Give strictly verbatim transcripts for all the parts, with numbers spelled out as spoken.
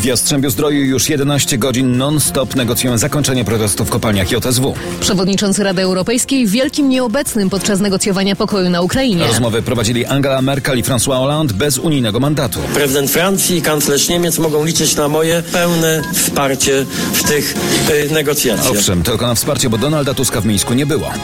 W Jastrzębiu-Zdroju już jedenaście godzin non-stop negocjują zakończenie protestu w kopalniach J S W. Przewodniczący Rady Europejskiej wielkim nieobecnym podczas negocjowania pokoju na Ukrainie. Rozmowy prowadzili Angela Merkel i François Hollande bez unijnego mandatu. Prezydent Francji i kanclerz Niemiec mogą liczyć na moje pełne wsparcie w tych y, negocjacjach. Owszem, tylko na wsparcie, bo Donalda Tuska w Mińsku nie było.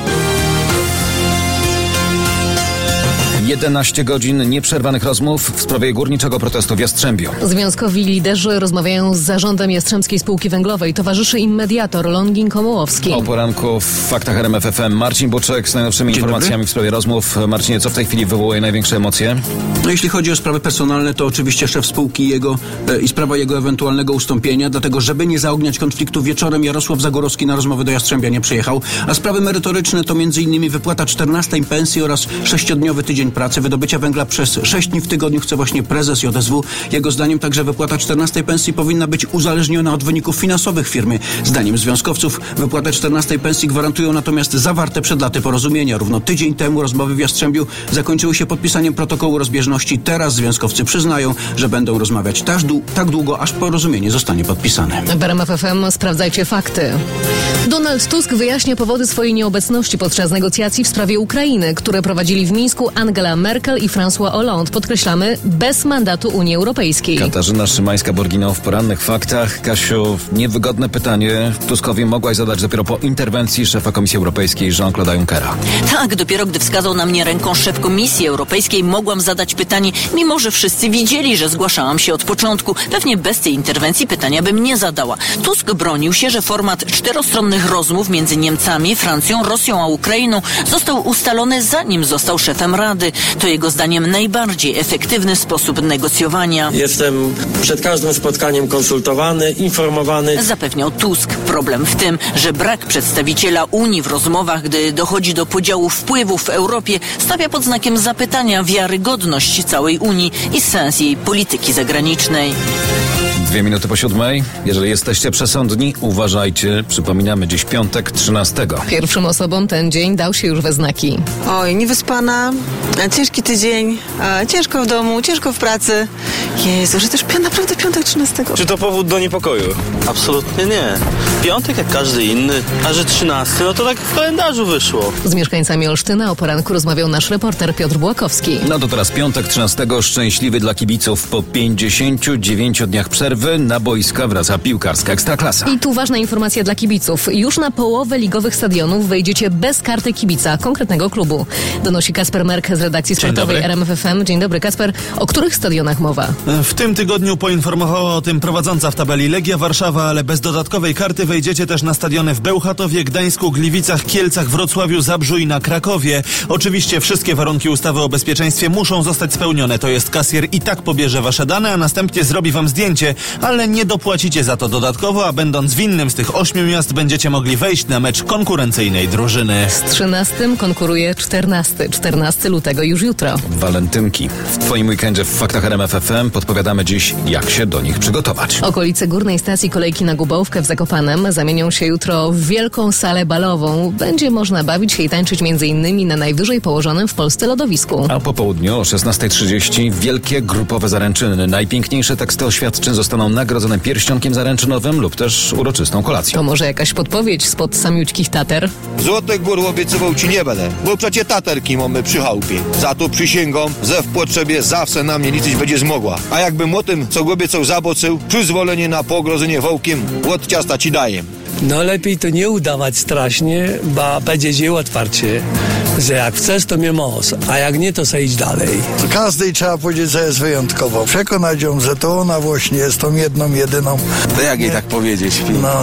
jedenaście godzin nieprzerwanych rozmów w sprawie górniczego protestu w Jastrzębiu. Związkowi liderzy rozmawiają z zarządem Jastrzębskiej Spółki Węglowej. Towarzyszy im mediator Longin Komołowski. O poranku w Faktach R M F F M Marcin Buczek z najnowszymi Dzień informacjami dobry. W sprawie rozmów. Marcinie, co w tej chwili wywołuje największe emocje? No jeśli chodzi o sprawy personalne, to oczywiście szef spółki jego, e, i sprawa jego ewentualnego ustąpienia, dlatego żeby nie zaogniać konfliktu wieczorem Jarosław Zagorowski na rozmowy do Jastrzębia nie przyjechał, a sprawy merytoryczne to między innymi wypłata czternastej pensji oraz sześciodniowy tydzień pracy, wydobycia węgla przez sześć dni w tygodniu chce właśnie prezes J S W. Jego zdaniem także wypłata czternastej pensji powinna być uzależniona od wyników finansowych firmy. Zdaniem związkowców wypłatę czternastej pensji gwarantują natomiast zawarte przed laty porozumienia. Równo tydzień temu rozmowy w Jastrzębiu zakończyły się podpisaniem protokołu rozbieżności. Teraz związkowcy przyznają, że będą rozmawiać tak, dłu- tak długo, aż porozumienie zostanie podpisane. W R M F F M sprawdzajcie fakty. Donald Tusk wyjaśnia powody swojej nieobecności podczas negocjacji w sprawie Ukrainy, które prowadzili w Mińsku Angela Merkel i François Hollande. Podkreślamy, bez mandatu Unii Europejskiej. Katarzyna Szymańska-Borgino w porannych faktach. Kasiu, niewygodne pytanie Tuskowi mogłaś zadać dopiero po interwencji szefa Komisji Europejskiej Jean-Claude'a Junckera. Tak, dopiero gdy wskazał na mnie ręką szef Komisji Europejskiej, mogłam zadać pytanie, mimo że wszyscy widzieli, że zgłaszałam się od początku. Pewnie bez tej interwencji pytania bym nie zadała. Tusk bronił się, że format czterostronnych rozmów między Niemcami, Francją, Rosją a Ukrainą został ustalony, zanim został szefem Rady. To jego zdaniem najbardziej efektywny sposób negocjowania. Jestem przed każdym spotkaniem konsultowany, informowany. Zapewniał Tusk. Problem w tym, że brak przedstawiciela Unii w rozmowach, gdy dochodzi do podziału wpływów w Europie, stawia pod znakiem zapytania wiarygodność całej Unii i sens jej polityki zagranicznej. Dwie minuty po siódmej. Jeżeli jesteście przesądni, uważajcie. Przypominamy, dziś piątek, trzynastego. Pierwszym osobom ten dzień dał się już we znaki. Oj, niewyspana, ciężki tydzień, ciężko w domu, ciężko w pracy. Jezu, że też pi- naprawdę piątek trzynastego. Czy to powód do niepokoju? Absolutnie nie. Piątek jak każdy inny, a że trzynasty, no to tak w kalendarzu wyszło. Z mieszkańcami Olsztyna o poranku rozmawiał nasz reporter Piotr Błakowski. No to teraz piątek, trzynastego, szczęśliwy dla kibiców. Po pięćdziesięciu dziewięciu dniach przerwy na boiska wraca piłkarska Ekstraklasa. I tu ważna informacja dla kibiców. Już na połowę ligowych stadionów wejdziecie bez karty kibica konkretnego klubu. Donosi Kasper Merk z redakcji sportowej R M F F M. Dzień dobry, Kasper. O których stadionach mowa? W tym tygodniu poinformowała o tym prowadząca w tabeli Legia Warszawa, ale bez dodatkowej karty wejdziecie też na stadiony w Bełchatowie, Gdańsku, Gliwicach, Kielcach, Wrocławiu, Zabrzu i na Krakowie. Oczywiście wszystkie warunki ustawy o bezpieczeństwie muszą zostać spełnione. To jest kasjer i tak pobierze wasze dane, a następnie zrobi wam zdjęcie, ale nie dopłacicie za to dodatkowo, a będąc w innym z tych ośmiu miast będziecie mogli wejść na mecz konkurencyjnej drużyny. Z trzynastym konkuruje czternasty. czternastego lutego już jutro. Walentynki. W twoim weekendzie w Faktach R M F F M podpowiadamy dziś, jak się do nich przygotować. Okolice górnej stacji kolejki na Gubałówkę w Zakopanem zamienią się jutro w wielką salę balową. Będzie można bawić się i tańczyć między innymi na najwyżej położonym w Polsce lodowisku. A po południu o szesnastej trzydzieści wielkie grupowe zaręczyny. Najpiękniejsze teksty oświadczyn zostaną nagrodzone pierścionkiem zaręczynowym lub też uroczystą kolacją. To może jakaś podpowiedź spod samiućkich Tater? Złotych gór obiecywał ci nie będę, bo przecie taterki mamy przy chałupie. Za to przysięgam, że w potrzebie zawsze na mnie liczyć będzie zmogła. A jakbym o tym, co obiecał zaboczył, przyzwolenie na pogrożenie wołkiem od ciasta ci daję. No lepiej to nie udawać strasznie, bo będzie dzieło otwarcie, że jak chcesz, to mnie mos, a jak nie, to se idź dalej. Każdej trzeba powiedzieć, że jest wyjątkowo. Przekonać ją, że to ona właśnie jest tą jedną, jedyną. To jak jej tak powiedzieć? No,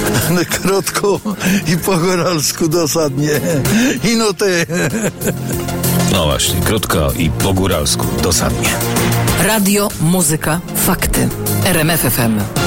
krótko i po góralsku dosadnie. I no ty. No właśnie, krótko i po góralsku dosadnie. Radio, muzyka, fakty. R M F F M.